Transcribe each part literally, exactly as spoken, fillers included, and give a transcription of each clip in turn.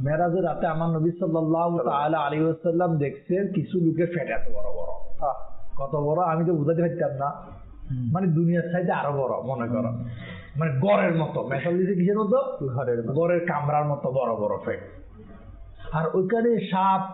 মেরাজের রাতে আমার নবী সাল্লাল্লাহু তাআলা আলাইহি ওয়াসাল্লাম দেখছেন কিছু লোকের পেট এত বড় বড়, কত বড় আমি তো বুঝাতে পারতাম না, মানে দুনিয়ার চাইতে আরো বড় মনে করো, মানে গড়ের মতো, মেশাল দিতে কিসের মতো, ঘরের গড়ের কামরার মতো বড় বড় পেট। আর ওইখানে সাপ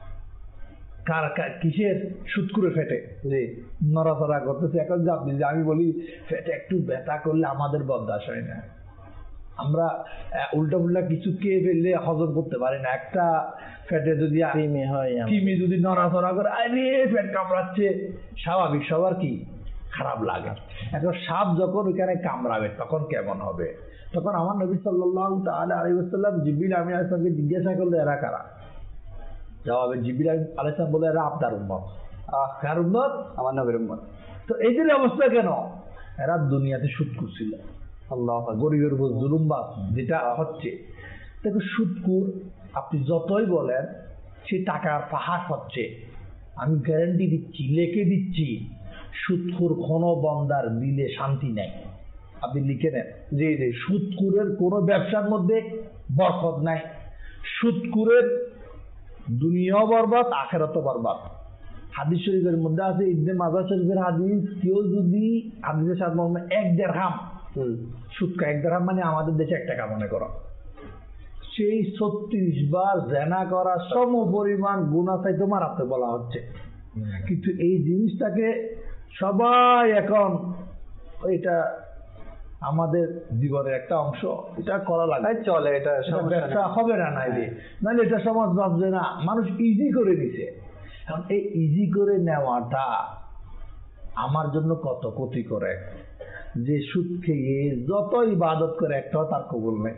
কার কিসের সুৎকুরে ফেটে যে নড়াচড়া করতেছে। এখন যে আপনি যে আমি বলি ফেটে একটু ব্যথা করলে আমাদের বরদাস্ত হয় না, আমরা উল্টা উল্টা কিছু খেয়ে ফেললে হজম করতে পারি না। একটা ফেটে যদি কৃমি হয়, কৃমি যদি নড়াচড়া করে আরে পেট কামড়াচ্ছে, স্বাভাবিক সবার কি খারাপ লাগে। এখন সাপ যখন ওইখানে কামড়াবে তখন কেমন হবে? তখন আমার নবী সাল্লাল্লাহু তাআলা আলাইহি ওয়াসাল্লাম জিবরিল আমিন আলাইহিস সালামকে জিজ্ঞাসা করলো এরা কারা? জবাবে জিবরিল আলাইহিস সালাম বলে এরা আপনার উম্মত। আহ কার উম্মত? আমার নবীর উম্মত। তো এদের অবস্থা কেন? এরা দুনিয়াতে সুদ করছিল, আল্লাহ গরিবের উপর জুলুমবাজ যেটা হচ্ছে। দেখো সুদকুর আপনি যতই বলেন সে টাকার পাহাড় হচ্ছে, আমি গ্যারান্টি দিচ্ছি, লেখে দিচ্ছি, সুদকুর কোনো বন্দার দিলে শান্তি নেই। আপনি লিখে নেন যে সুদকুরের কোনো ব্যবসার মধ্যে বরকত নাই, সুদকুরের দুনিয়াও বরবাদ আখিরাতও বরবাদ। হাদিস শরীফের মধ্যে আছে, ইবনে মাজাহ শরীফের হাদিস, কেউ যদি হাদিসের সাথে এক দিরহাম সুদ খায়, এক দিরহাম মানে আমাদের দেশে এক টাকা মনে করো, সেই ছত্রিশ বার জেনা করা সম পরিমাণ গুনাহ চাইতে মারাত্মক বলা হচ্ছে। কিন্তু এই জিনিসটাকে সবাই এখন এটা আমাদের জীবনের একটা অংশ, এটা করা লাগে, চলে, এটা ব্যবসা হবে না নাইলে, নাহলে এটা সমাজ ভাবছে না, মানুষ ইজি করে নিছে। এখন এই ইজি করে নেওয়াটা আমার জন্য কত ক্ষতি করে, যে সুদ খেয়ে যত ইবাদত করে একটাও তার কবুল নেই।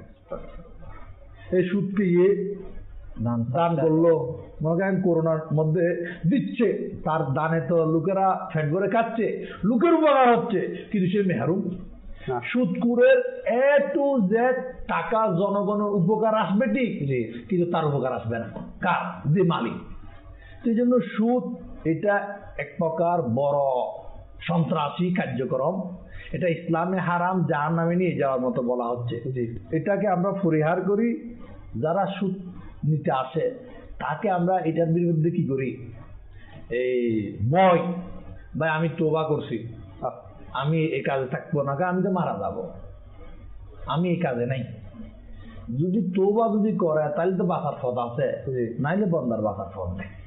এই সুদ খেয়ে দান করলো, মনে করেন করোনার মধ্যে দিচ্ছে, তার দানে তো লোকেরা ফ্যাট করে খাচ্ছে, লোকের উপকার হচ্ছে, কিন্তু সে মেহরুম। সুদকুরের এ টু জেড টাকা জনগণের উপকার আসবে ঠিক, কিন্তু তার উপকার আসবে না কার? যে মালিক। সেই জন্য সুদ এটা এক প্রকার বড় সন্ত্রাসী কার্যক্রম, এটা ইসলামে হারাম, জাহান্নামে নিয়ে যাওয়ার মতো বলা হচ্ছে। এটাকে আমরা পরিহার করি। যারা সুদ নিতে আসে তাকে আমরা এটার বিরুদ্ধে কি করি, এই ভয়, ভাই আমি তওবা করছি, আমি এই কাজে থাকবো না, আমি তো মারা যাবো, আমি এই কাজে নাই। যদি তওবা যদি করে তাহলে তো বাঁচার পথ আছে, নাইলে বন্দার বাঁচার পথ নেই।